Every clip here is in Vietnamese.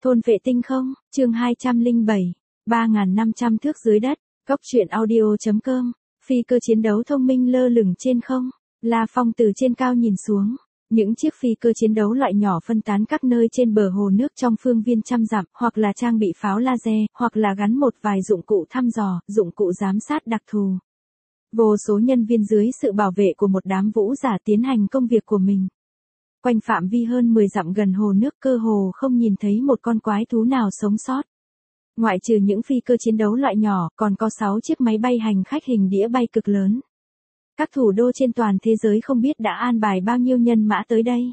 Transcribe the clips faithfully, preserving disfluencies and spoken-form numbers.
Thôn vệ tinh không, chương hai trăm lẻ bảy, ba nghìn năm trăm thước dưới đất, góc truyện audio.com, phi cơ chiến đấu thông minh lơ lửng trên không, La Phong từ trên cao nhìn xuống. Những chiếc phi cơ chiến đấu loại nhỏ phân tán các nơi trên bờ hồ nước trong phương viên trăm dặm, hoặc là trang bị pháo laser, hoặc là gắn một vài dụng cụ thăm dò, dụng cụ giám sát đặc thù. Vô số nhân viên dưới sự bảo vệ của một đám vũ giả tiến hành công việc của mình. Quanh phạm vi hơn mười dặm gần hồ nước cơ hồ không nhìn thấy một con quái thú nào sống sót. Ngoại trừ những phi cơ chiến đấu loại nhỏ, còn có sáu chiếc máy bay hành khách hình đĩa bay cực lớn. Các thủ đô trên toàn thế giới không biết đã an bài bao nhiêu nhân mã tới đây.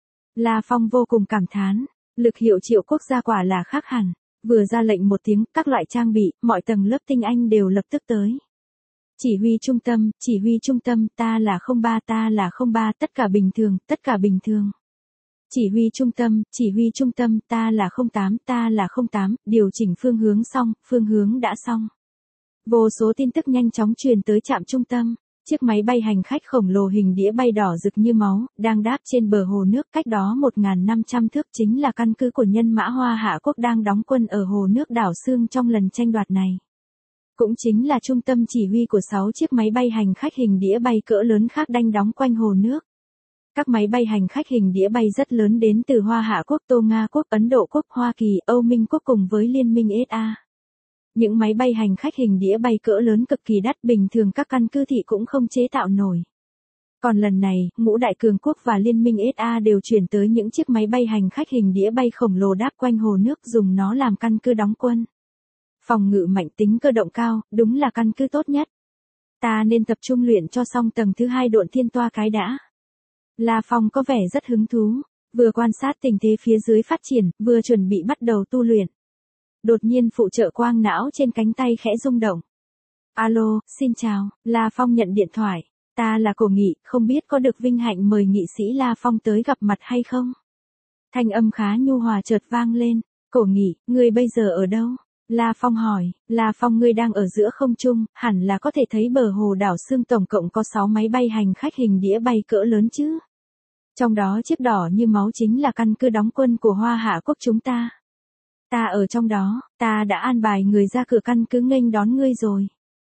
La Phong vô cùng cảm thán, lực hiệu triệu quốc gia quả là khác hẳn. Vừa ra lệnh một tiếng, các loại trang bị, mọi tầng lớp tinh anh đều lập tức tới. Chỉ huy trung tâm, chỉ huy trung tâm, ta là không ba, ta là không ba, tất cả bình thường, tất cả bình thường. Chỉ huy trung tâm, chỉ huy trung tâm, ta là không tám, ta là không tám, điều chỉnh phương hướng xong, phương hướng đã xong. Vô số tin tức nhanh chóng truyền tới trạm trung tâm. Chiếc máy bay hành khách khổng lồ hình đĩa bay đỏ rực như máu, đang đáp trên bờ hồ nước cách đó một nghìn năm trăm thước, chính là căn cứ của nhân mã Hoa Hạ Quốc đang đóng quân ở hồ nước đảo Sương trong lần tranh đoạt này. Cũng chính là trung tâm chỉ huy của sáu chiếc máy bay hành khách hình đĩa bay cỡ lớn khác đang đóng quanh hồ nước. Các máy bay hành khách hình đĩa bay rất lớn đến từ Hoa Hạ Quốc, Tô Nga Quốc, Ấn Độ Quốc, Hoa Kỳ, Âu Minh Quốc cùng với Liên minh ét a. Những máy bay hành khách hình đĩa bay cỡ lớn cực kỳ đắt, bình thường các căn cứ thị cũng không chế tạo nổi. Còn lần này, ngũ đại cường quốc và Liên minh ét a đều chuyển tới những chiếc máy bay hành khách hình đĩa bay khổng lồ đáp quanh hồ nước, dùng nó làm căn cứ đóng quân. Phòng ngự mạnh, tính cơ động cao, đúng là căn cứ tốt nhất. Ta nên tập trung luyện cho xong tầng thứ hai độn thiên toa cái đã. La Phong có vẻ rất hứng thú, vừa quan sát tình thế phía dưới phát triển, vừa chuẩn bị bắt đầu tu luyện. Đột nhiên phụ trợ quang não trên cánh tay khẽ rung động. Alo, xin chào, La Phong nhận điện thoại. Ta là Cổ Nghị, không biết có được vinh hạnh mời nghị sĩ La Phong tới gặp mặt hay không? Thanh âm khá nhu hòa chợt vang lên. Cổ Nghị, ngươi bây giờ ở đâu? La Phong hỏi. La Phong, ngươi đang ở giữa không trung, hẳn là có thể thấy bờ hồ đảo Sương tổng cộng có sáu máy bay hành khách hình đĩa bay cỡ lớn chứ. Trong đó chiếc đỏ như máu chính là căn cứ đóng quân của Hoa Hạ Quốc chúng ta. Ta ở trong đó, ta đã an bài người ra cửa căn cứ nghênh đón ngươi rồi.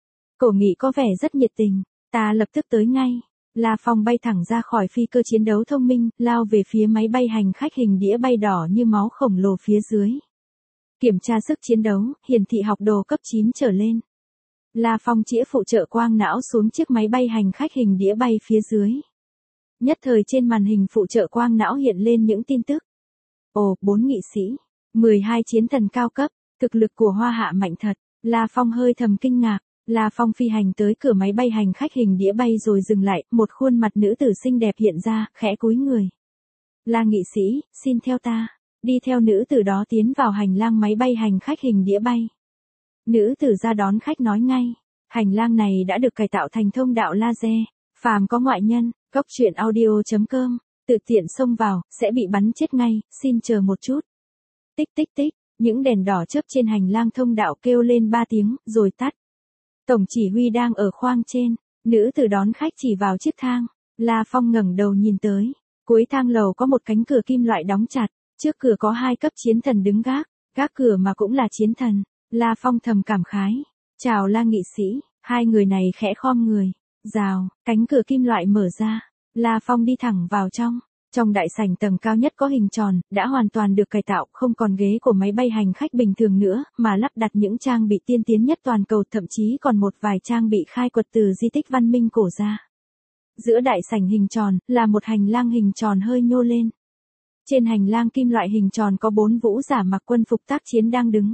Cổ Nghị có vẻ rất nhiệt tình, ta lập tức tới ngay. La Phong bay thẳng ra khỏi phi cơ chiến đấu thông minh, lao về phía máy bay hành khách hình đĩa bay đỏ như máu khổng lồ phía dưới. Kiểm tra sức chiến đấu, hiển thị học đồ cấp chín trở lên. La Phong chĩa phụ trợ quang não xuống chiếc máy bay hành khách hình đĩa bay phía dưới. Nhất thời trên màn hình phụ trợ quang não hiện lên những tin tức. Ồ, bốn nghị sĩ. mười hai chiến thần cao cấp, thực lực của Hoa Hạ mạnh thật. La Phong hơi thầm kinh ngạc. La Phong phi hành tới cửa máy bay hành khách hình đĩa bay rồi dừng lại, một khuôn mặt nữ tử xinh đẹp hiện ra, khẽ cúi người. La nghị sĩ, xin theo ta. Đi theo nữ tử đó tiến vào hành lang máy bay hành khách hình đĩa bay. Nữ tử ra đón khách nói ngay. Hành lang này đã được cải tạo thành thông đạo laser. Phàm có ngoại nhân, góc truyện audio.com, tự tiện xông vào, sẽ bị bắn chết ngay, xin chờ một chút. Tích tích tích, những đèn đỏ chớp trên hành lang thông đạo kêu lên ba tiếng, rồi tắt. Tổng chỉ huy đang ở khoang trên, nữ tử đón khách chỉ vào chiếc thang. La Phong ngẩng đầu nhìn tới, cuối thang lầu có một cánh cửa kim loại đóng chặt, trước cửa có hai cấp chiến thần đứng gác, gác cửa mà cũng là chiến thần. La Phong thầm cảm khái. Chào La nghị sĩ, hai người này khẽ khom người. Rào, cánh cửa kim loại mở ra. La Phong đi thẳng vào trong. Trong đại sảnh tầng cao nhất có hình tròn, đã hoàn toàn được cải tạo, không còn ghế của máy bay hành khách bình thường nữa, mà lắp đặt những trang bị tiên tiến nhất toàn cầu, thậm chí còn một vài trang bị khai quật từ di tích văn minh cổ ra. Giữa đại sảnh hình tròn, là một hành lang hình tròn hơi nhô lên. Trên hành lang kim loại hình tròn có bốn vũ giả mặc quân phục tác chiến đang đứng.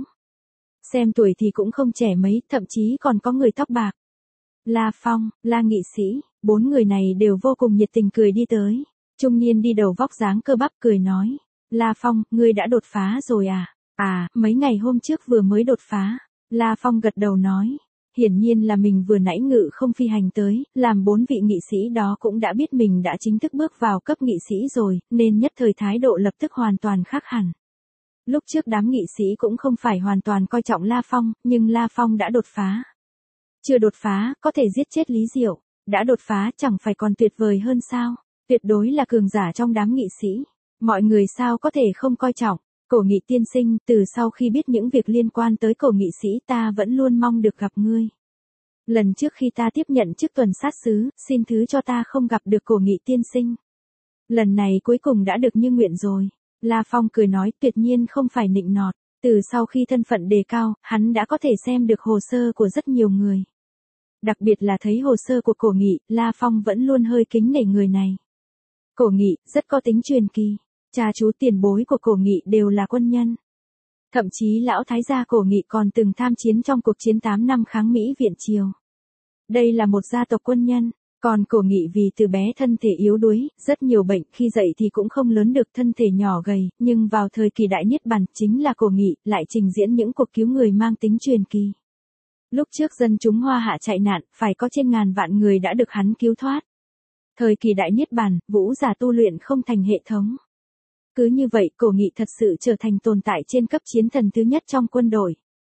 Xem tuổi thì cũng không trẻ mấy, thậm chí còn có người tóc bạc. La Phong, La nghị sĩ, bốn người này đều vô cùng nhiệt tình cười đi tới. Trung niên đi đầu vóc dáng cơ bắp cười nói. La Phong, ngươi đã đột phá rồi à? À, mấy ngày hôm trước vừa mới đột phá. La Phong gật đầu nói. Hiển nhiên là mình vừa nãy ngự không phi hành tới, làm bốn vị nghị sĩ đó cũng đã biết mình đã chính thức bước vào cấp nghị sĩ rồi, nên nhất thời thái độ lập tức hoàn toàn khác hẳn. Lúc trước đám nghị sĩ cũng không phải hoàn toàn coi trọng La Phong, nhưng La Phong đã đột phá. Chưa đột phá, có thể giết chết Lý Diệu. Đã đột phá chẳng phải còn tuyệt vời hơn sao? Tuyệt đối là cường giả trong đám nghị sĩ. Mọi người sao có thể không coi trọng. Cổ Nghị tiên sinh, từ sau khi biết những việc liên quan tới cổ nghị sĩ ta vẫn luôn mong được gặp ngươi. Lần trước khi ta tiếp nhận chức tuần sát sứ, xin thứ cho ta không gặp được cổ Nghị tiên sinh. Lần này cuối cùng đã được như nguyện rồi. La Phong cười nói, tuyệt nhiên không phải nịnh nọt. Từ sau khi thân phận đề cao, hắn đã có thể xem được hồ sơ của rất nhiều người. Đặc biệt là thấy hồ sơ của cổ Nghị, La Phong vẫn luôn hơi kính nể người này. Cổ Nghị, rất có tính truyền kỳ. Cha chú tiền bối của cổ Nghị đều là quân nhân. Thậm chí lão thái gia cổ Nghị còn từng tham chiến trong cuộc chiến tám năm kháng Mỹ viện Triều. Đây là một gia tộc quân nhân. Còn cổ Nghị vì từ bé thân thể yếu đuối, rất nhiều bệnh, khi dậy thì cũng không lớn được, thân thể nhỏ gầy, nhưng vào thời kỳ đại niết bàn, chính là cổ Nghị lại trình diễn những cuộc cứu người mang tính truyền kỳ. Lúc trước dân chúng Hoa Hạ chạy nạn, phải có trên ngàn vạn người đã được hắn cứu thoát. Thời kỳ đại niết bàn, vũ giả tu luyện không thành hệ thống. Cứ như vậy, cổ Nghị thật sự trở thành tồn tại trên cấp chiến thần thứ nhất trong quân đội.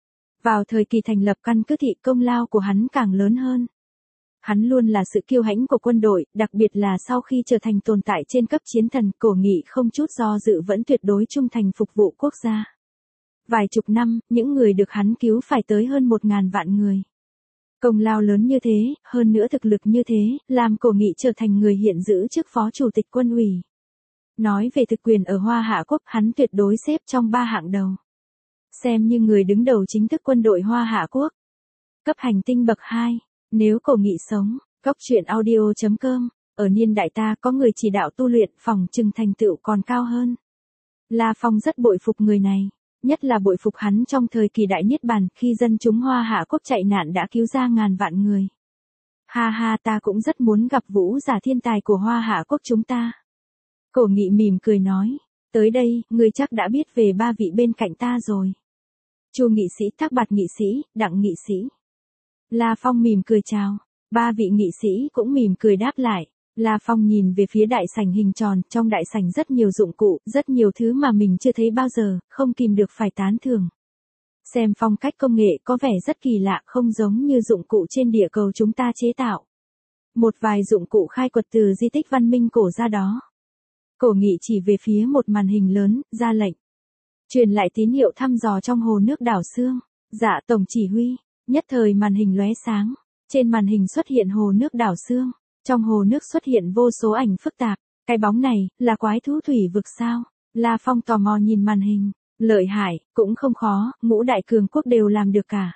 Vào thời kỳ thành lập căn cứ thị, công lao của hắn càng lớn hơn. Hắn luôn là sự kiêu hãnh của quân đội, đặc biệt là sau khi trở thành tồn tại trên cấp chiến thần, cổ Nghị không chút do dự vẫn tuyệt đối trung thành phục vụ quốc gia. Vài chục năm, những người được hắn cứu phải tới hơn một ngàn vạn người. Công lao lớn như thế, hơn nữa thực lực như thế, làm cổ Nghị trở thành người hiện giữ chức phó chủ tịch quân ủy. Nói về thực quyền ở Hoa Hạ Quốc, hắn tuyệt đối xếp trong ba hạng đầu. Xem như người đứng đầu chính thức quân đội Hoa Hạ Quốc. Cấp hành tinh bậc hai. Nếu cổ Nghị sống, góc truyện audio chấm com, ở niên đại ta có người chỉ đạo tu luyện, phòng trừng thành tựu còn cao hơn. La Phong rất bội phục người này, nhất là bội phục hắn trong thời kỳ đại niết bàn, khi dân chúng Hoa Hạ Quốc chạy nạn đã cứu ra ngàn vạn người. Ha ha, ta cũng rất muốn gặp vũ giả thiên tài của Hoa Hạ Quốc chúng ta. Cổ Nghị mỉm cười nói, tới đây, ngươi chắc đã biết về ba vị bên cạnh ta rồi. Chu nghị sĩ, Thác Bạt nghị sĩ, Đặng nghị sĩ. La Phong mỉm cười chào, ba vị nghị sĩ cũng mỉm cười đáp lại. La Phong nhìn về phía đại sảnh hình tròn, trong đại sảnh rất nhiều dụng cụ, rất nhiều thứ mà mình chưa thấy bao giờ, không kìm được phải tán thưởng. Xem phong cách công nghệ có vẻ rất kỳ lạ, không giống như dụng cụ trên địa cầu chúng ta chế tạo. Một vài dụng cụ khai quật từ di tích văn minh cổ ra đó. Cổ Nghị chỉ về phía một màn hình lớn, ra lệnh. Truyền lại tín hiệu thăm dò trong hồ nước đảo Sương. Dạ tổng chỉ huy. Nhất thời màn hình lóe sáng. Trên màn hình xuất hiện hồ nước đảo Sương. Trong hồ nước xuất hiện vô số ảnh phức tạp. Cái bóng này, là quái thú thủy vực sao? La Phong tò mò nhìn màn hình. Lợi hại, cũng không khó, ngũ đại cường quốc đều làm được cả.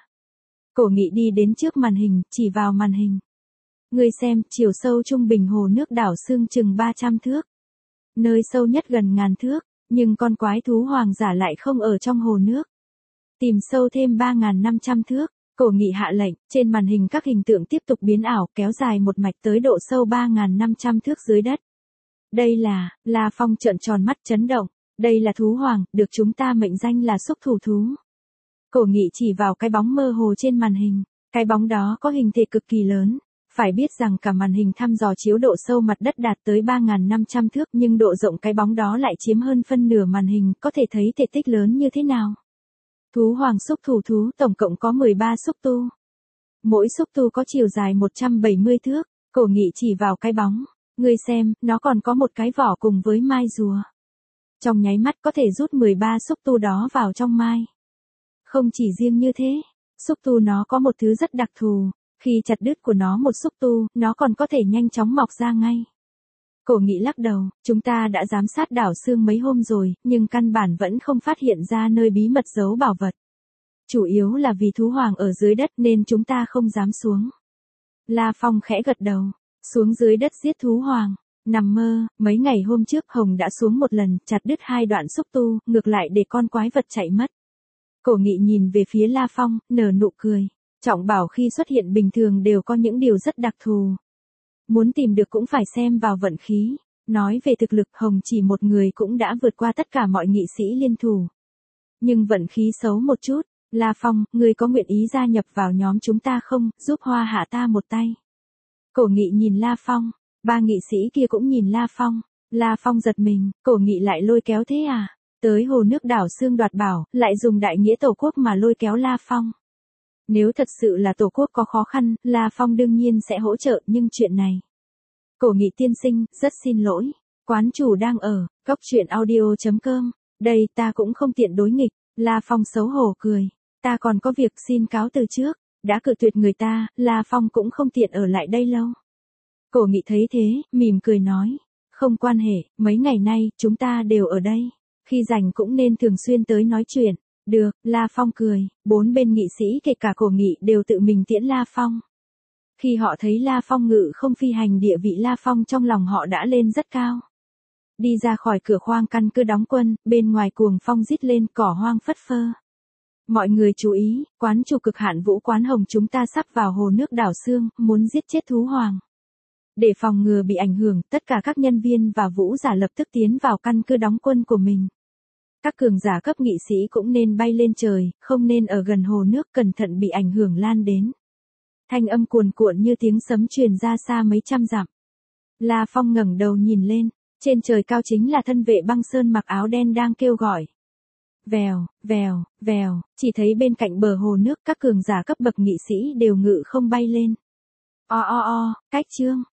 Cổ Nghị đi đến trước màn hình, chỉ vào màn hình. Ngươi xem, chiều sâu trung bình hồ nước đảo Sương chừng ba trăm thước. Nơi sâu nhất gần ngàn thước, nhưng con quái thú hoàng giả lại không ở trong hồ nước. Tìm sâu thêm ba nghìn năm trăm thước, Cổ Nghị hạ lệnh, trên màn hình các hình tượng tiếp tục biến ảo, kéo dài một mạch tới độ sâu ba nghìn năm trăm thước dưới đất. Đây là, La Phong trợn tròn mắt chấn động, đây là thú hoàng, được chúng ta mệnh danh là xúc thủ thú. Cổ Nghị chỉ vào cái bóng mơ hồ trên màn hình, cái bóng đó có hình thể cực kỳ lớn. Phải biết rằng cả màn hình thăm dò chiếu độ sâu mặt đất đạt tới ba nghìn năm trăm thước, nhưng độ rộng cái bóng đó lại chiếm hơn phân nửa màn hình, có thể thấy thể tích lớn như thế nào. Thú hoàng xúc thủ thú tổng cộng có mười ba xúc tu. Mỗi xúc tu có chiều dài một trăm bảy mươi thước, Cổ Nghị chỉ vào cái bóng. Ngươi xem, nó còn có một cái vỏ cùng với mai rùa. Trong nháy mắt có thể rút mười ba xúc tu đó vào trong mai. Không chỉ riêng như thế, xúc tu nó có một thứ rất đặc thù. Khi chặt đứt của nó một xúc tu, nó còn có thể nhanh chóng mọc ra ngay. Cổ Nghị lắc đầu, chúng ta đã giám sát đảo Sương mấy hôm rồi, nhưng căn bản vẫn không phát hiện ra nơi bí mật giấu bảo vật. Chủ yếu là vì thú hoàng ở dưới đất nên chúng ta không dám xuống. La Phong khẽ gật đầu, xuống dưới đất giết thú hoàng. Nằm mơ, mấy ngày hôm trước Hồng đã xuống một lần, chặt đứt hai đoạn xúc tu, ngược lại để con quái vật chạy mất. Cổ Nghị nhìn về phía La Phong, nở nụ cười. Trọng bảo khi xuất hiện bình thường đều có những điều rất đặc thù. Muốn tìm được cũng phải xem vào vận khí. Nói về thực lực, Hồng chỉ một người cũng đã vượt qua tất cả mọi nghị sĩ liên thủ. Nhưng vận khí xấu một chút. La Phong, ngươi có nguyện ý gia nhập vào nhóm chúng ta không, giúp Hoa Hạ ta một tay. Cổ Nghị nhìn La Phong. Ba nghị sĩ kia cũng nhìn La Phong. La Phong giật mình, Cổ Nghị lại lôi kéo thế à? Tới hồ nước đảo Sương đoạt bảo, lại dùng đại nghĩa tổ quốc mà lôi kéo La Phong. Nếu thật sự là tổ quốc có khó khăn, La Phong đương nhiên sẽ hỗ trợ, nhưng chuyện này. Cổ Nghị tiên sinh, rất xin lỗi. Quán chủ đang ở, góc truyện audio chấm com. Đây ta cũng không tiện đối nghịch, La Phong xấu hổ cười. Ta còn có việc xin cáo từ trước, đã cự tuyệt người ta, La Phong cũng không tiện ở lại đây lâu. Cổ Nghị thấy thế, mỉm cười nói. Không quan hệ, mấy ngày nay, chúng ta đều ở đây. Khi rảnh cũng nên thường xuyên tới nói chuyện. Được, La Phong cười, bốn bên nghị sĩ kể cả Cổ Nghị đều tự mình tiễn La Phong. Khi họ thấy La Phong ngự không phi hành, địa vị La Phong trong lòng họ đã lên rất cao. Đi ra khỏi cửa khoang căn cứ đóng quân, bên ngoài cuồng phong rít lên, cỏ hoang phất phơ. Mọi người chú ý, quán chủ Cực Hạn Vũ Quán Hồng chúng ta sắp vào hồ nước đảo Sương, muốn giết chết thú hoàng. Để phòng ngừa bị ảnh hưởng, tất cả các nhân viên và vũ giả lập tức tiến vào căn cứ đóng quân của mình. Các cường giả cấp nghị sĩ cũng nên bay lên trời, không nên ở gần hồ nước, cẩn thận bị ảnh hưởng lan đến. Thanh âm cuồn cuộn như tiếng sấm truyền ra xa mấy trăm dặm. La Phong ngẩng đầu nhìn lên, trên trời cao chính là thân vệ băng sơn mặc áo đen đang kêu gọi. Vèo, vèo, vèo, chỉ thấy bên cạnh bờ hồ nước các cường giả cấp bậc nghị sĩ đều ngự không bay lên. O o o, cách chương.